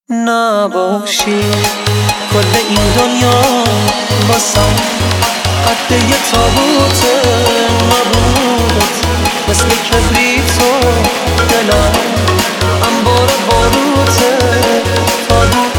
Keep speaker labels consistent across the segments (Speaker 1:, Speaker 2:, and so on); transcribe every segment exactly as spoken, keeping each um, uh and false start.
Speaker 1: نباشی کل این دنیا باسم قد یه تابوت نبودت، مثل کبریتو دلم انبار باروته تابوت.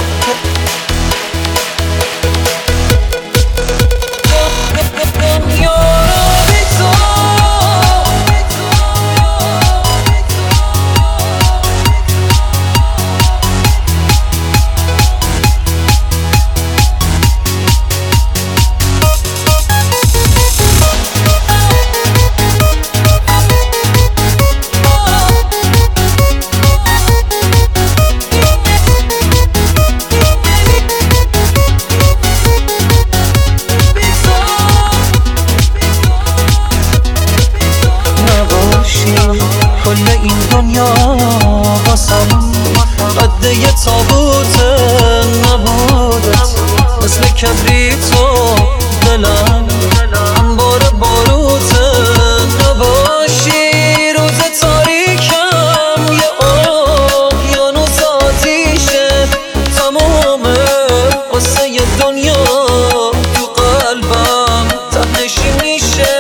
Speaker 1: کل این دنیا باسم قد یه تابوت نبودت، مثل کبریتو دلم انبار باروت. نباشی روز تاریکم یه اقیانوس آتیشه، تمومه قصه ی دنیا تو قلبم ته‌نشین میشه.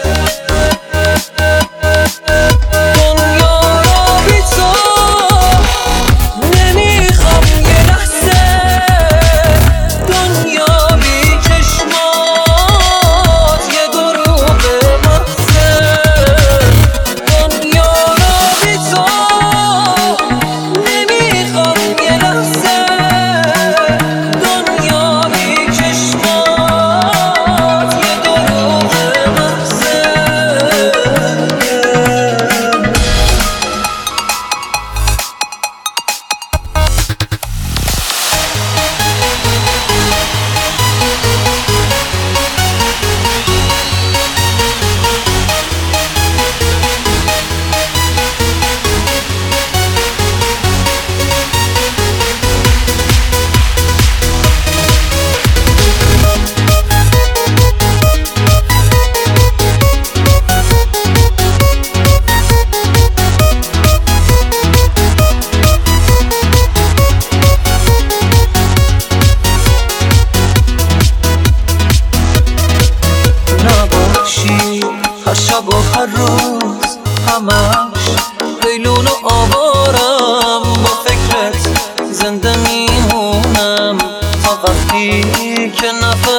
Speaker 1: هر شب و هر روز همش لیلون و آوارم، با فکرت زنده میمونم تا وقتی که نفس